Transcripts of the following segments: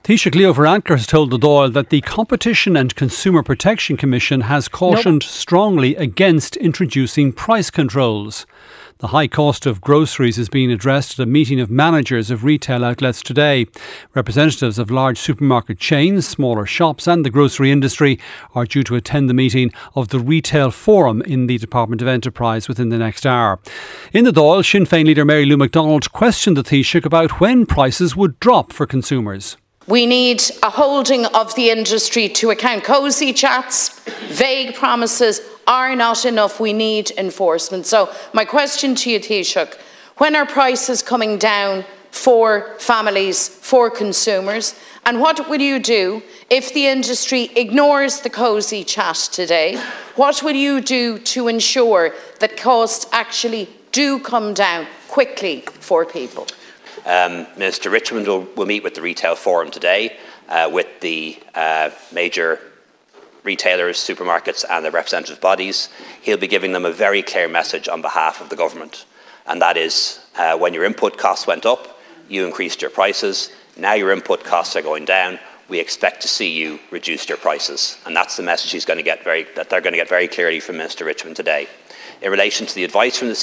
Taoiseach Leo Varadkar has told the Dáil that the Competition and Consumer Protection Commission has cautioned strongly against introducing price controls. The high cost of groceries is being addressed at a meeting of managers of retail outlets today. Representatives of large supermarket chains, smaller shops and the grocery industry are due to attend the meeting of the Retail Forum in the Department of Enterprise within the next hour. In the Dáil, Sinn Féin leader Mary Lou McDonald questioned the Taoiseach about when prices would drop for consumers. We need a holding of the industry to account. Cosy chats, vague promises are not enough. We need enforcement. So my question to you, Taoiseach, when are prices coming down for families, for consumers? And what will you do if the industry ignores the cosy chat today? What will you do to ensure that costs actually do come down quickly for people? Minister Richmond will meet with the Retail Forum today with the major retailers, supermarkets and their representative bodies. He'll be giving them a very clear message on behalf of the government, and that is when your input costs went up, you increased your prices. Now your input costs are going down. We expect to see you reduce your prices, and that's the message they're going to get very clearly from Minister Richmond today. In relation to the advice from the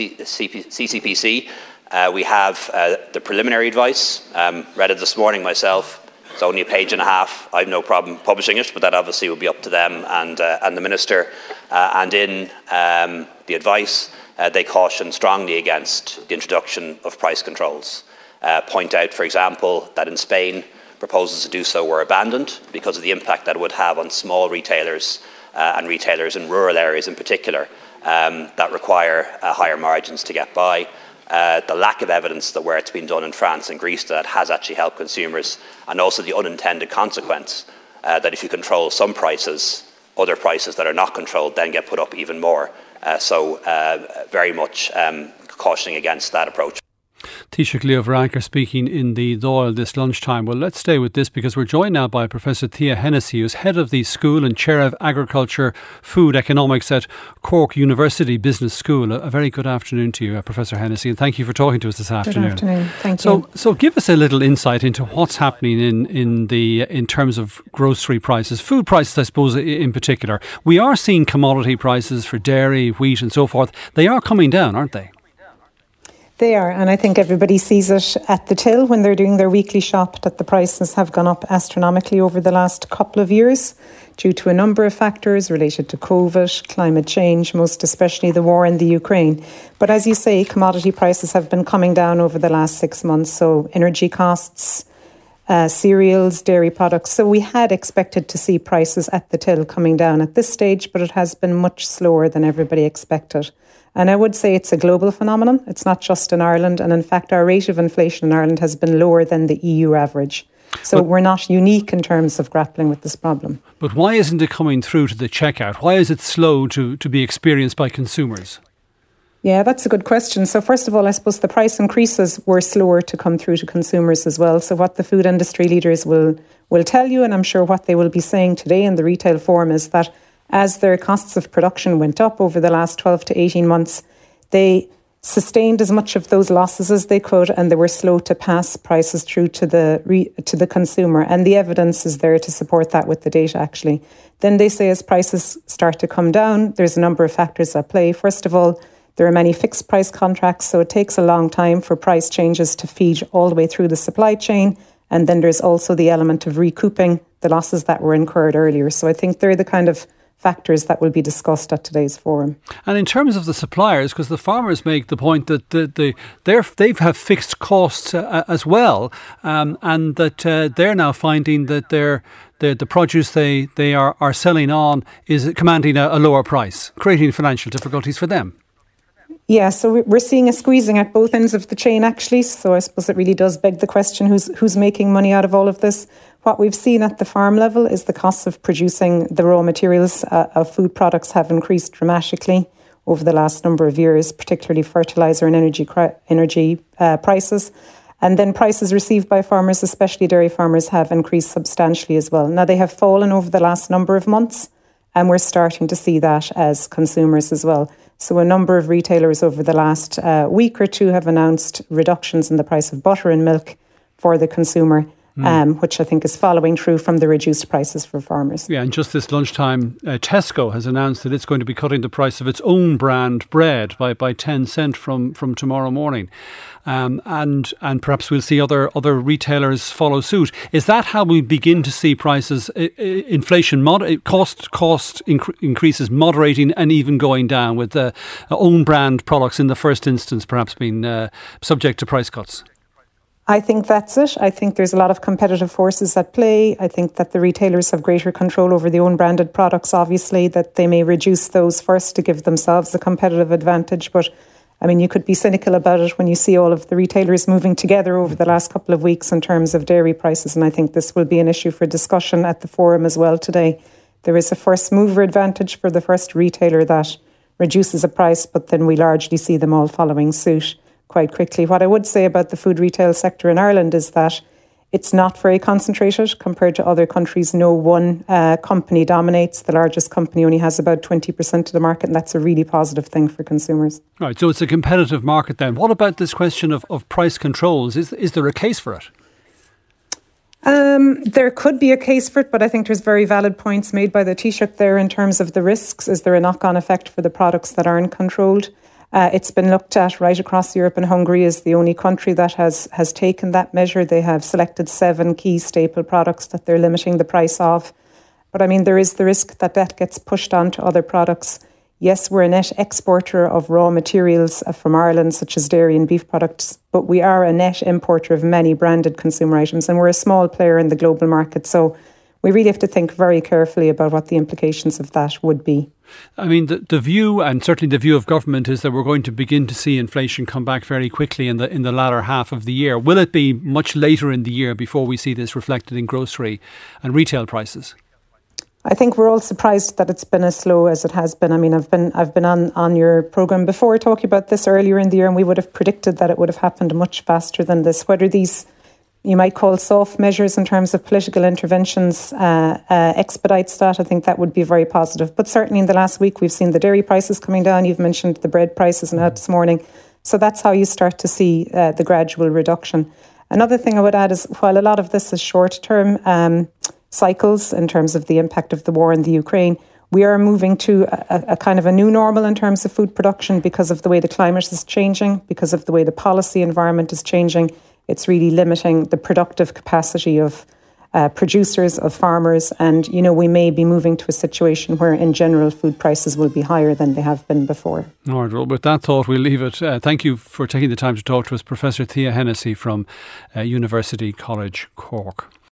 CCPC, we have the preliminary advice. Read it this morning myself. It's only a page and a half. I have no problem publishing it, but that obviously will be up to them and the Minister. And in the advice, they caution strongly against the introduction of price controls. Point out, for example, that in Spain, proposals to do so were abandoned because of the impact that it would have on small retailers and retailers in rural areas in particular that require higher margins to get by. The lack of evidence that where it's been done in France and Greece that has actually helped consumers, and also the unintended consequence that if you control some prices, other prices that are not controlled then get put up even more. So very much cautioning against that approach. Taoiseach Leo Varadkar speaking in the Dáil this lunchtime. Well, let's stay with this because we're joined now by Professor Thea Hennessy, who's head of the School and Chair of Agriculture Food Economics at Cork University Business School. A very good afternoon to you, Professor Hennessy, and thank you for talking to us this afternoon. Good afternoon. Thank you. So give us a little insight into what's happening in terms of grocery prices, food prices, I suppose, in particular. We are seeing commodity prices for dairy, wheat and so forth. They are coming down, aren't they? They are, and I think everybody sees it at the till when they're doing their weekly shop that the prices have gone up astronomically over the last couple of years due to a number of factors related to COVID, climate change, most especially the war in the Ukraine. But as you say, commodity prices have been coming down over the last 6 months, so energy costs, cereals, dairy products. So we had expected to see prices at the till coming down at this stage, but it has been much slower than everybody expected. And I would say it's a global phenomenon. It's not just in Ireland. And in fact, our rate of inflation in Ireland has been lower than the EU average. So we're not unique in terms of grappling with this problem. But why isn't it coming through to the checkout? Why is it slow to be experienced by consumers? Yeah, that's a good question. So first of all, I suppose the price increases were slower to come through to consumers as well. So what the food industry leaders will tell you, and I'm sure what they will be saying today in the Retail Forum, is that as their costs of production went up over the last 12 to 18 months, they sustained as much of those losses as they could, and they were slow to pass prices through to the consumer. And the evidence is there to support that with the data, actually. Then they say as prices start to come down, there's a number of factors at play. First of all, there are many fixed price contracts, so it takes a long time for price changes to feed all the way through the supply chain. And then there's also the element of recouping the losses that were incurred earlier. So I think they're the kind of factors that will be discussed at today's forum. And in terms of the suppliers, because the farmers make the point that they have fixed costs as well, and that they're now finding that the produce they are selling on is commanding a lower price, creating financial difficulties for them. Yeah, so we're seeing a squeezing at both ends of the chain, actually. So I suppose it really does beg the question, who's making money out of all of this? What we've seen at the farm level is the costs of producing the raw materials of food products have increased dramatically over the last number of years, particularly fertiliser and energy prices. And then prices received by farmers, especially dairy farmers, have increased substantially as well. Now, they have fallen over the last number of months, and we're starting to see that as consumers as well. So a number of retailers over the last week or two have announced reductions in the price of butter and milk for the consumer. which I think is following through from the reduced prices for farmers. Yeah, and just this lunchtime, Tesco has announced that it's going to be cutting the price of its own brand bread by 10 cent from tomorrow morning. And perhaps we'll see other retailers follow suit. Is that how we begin to see prices, inflation, cost increases moderating and even going down, with the own brand products in the first instance perhaps being subject to price cuts? I think that's it. I think there's a lot of competitive forces at play. I think that the retailers have greater control over their own branded products, obviously, that they may reduce those first to give themselves a competitive advantage. But I mean, you could be cynical about it when you see all of the retailers moving together over the last couple of weeks in terms of dairy prices. And I think this will be an issue for discussion at the forum as well today. There is a first mover advantage for the first retailer that reduces a price, but then we largely see them all following suit quite quickly. What I would say about the food retail sector in Ireland is that it's not very concentrated compared to other countries. No one company dominates. The largest company only has about 20% of the market, and that's a really positive thing for consumers. Right, so it's a competitive market then. What about this question of price controls? Is there a case for it? There could be a case for it, but I think there's very valid points made by the Taoiseach there in terms of the risks. Is there a knock-on effect for the products that aren't controlled? It's been looked at right across Europe, and Hungary is the only country that has taken that measure. They have selected 7 key staple products that they're limiting the price of. But I mean, there is the risk that gets pushed on to other products. Yes, we're a net exporter of raw materials from Ireland, such as dairy and beef products, but we are a net importer of many branded consumer items, and we're a small player in the global market. So we really have to think very carefully about what the implications of that would be. I mean, the view, and certainly the view of government, is that we're going to begin to see inflation come back very quickly in the latter half of the year. Will it be much later in the year before we see this reflected in grocery and retail prices? I think we're all surprised that it's been as slow as it has been. I mean, I've been on your programme before talking about this earlier in the year, and we would have predicted that it would have happened much faster than this. Whether these, you might call soft measures in terms of political interventions, expedites that, I think that would be very positive. But certainly in the last week, we've seen the dairy prices coming down. You've mentioned the bread prices now this morning. So that's how you start to see the gradual reduction. Another thing I would add is, while a lot of this is short-term cycles in terms of the impact of the war in the Ukraine, we are moving to a kind of a new normal in terms of food production because of the way the climate is changing, because of the way the policy environment is changing. It's really limiting the productive capacity of producers, of farmers. And, you know, we may be moving to a situation where, in general, food prices will be higher than they have been before. All right, well, with that thought, we'll leave it. Thank you for taking the time to talk to us, Professor Thea Hennessy from University College Cork.